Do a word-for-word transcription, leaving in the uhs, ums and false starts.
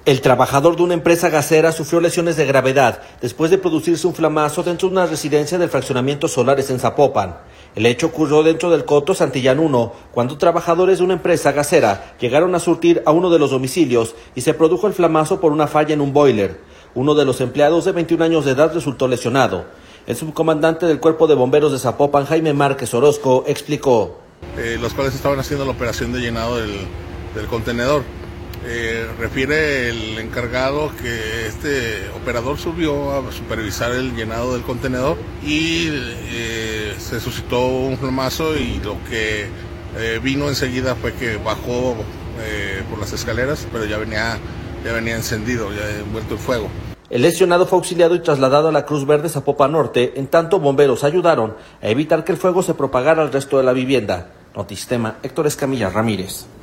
El trabajador de una empresa gasera sufrió lesiones de gravedad después de producirse un flamazo dentro de una residencia del fraccionamiento Solares en Zapopan. El hecho ocurrió dentro del coto Santillán uno, cuando trabajadores de una empresa gasera llegaron a surtir a uno de los domicilios y se produjo el flamazo por una falla en un boiler. Uno de los empleados de veintiún años de edad resultó lesionado. El subcomandante del Cuerpo de Bomberos de Zapopan, Jaime Márquez Orozco, explicó. Eh, los cuales estaban haciendo la operación de llenado del, del contenedor. Eh, refiere el encargado que este operador subió a supervisar el llenado del contenedor y eh, se suscitó un flamazo, y lo que eh, vino enseguida fue que bajó eh, por las escaleras, pero ya venía, ya venía encendido, ya envuelto en fuego. El lesionado fue auxiliado y trasladado a la Cruz Verde Zapopan Norte, en tanto bomberos ayudaron a evitar que el fuego se propagara al resto de la vivienda. Notistema, Héctor Escamilla Ramírez.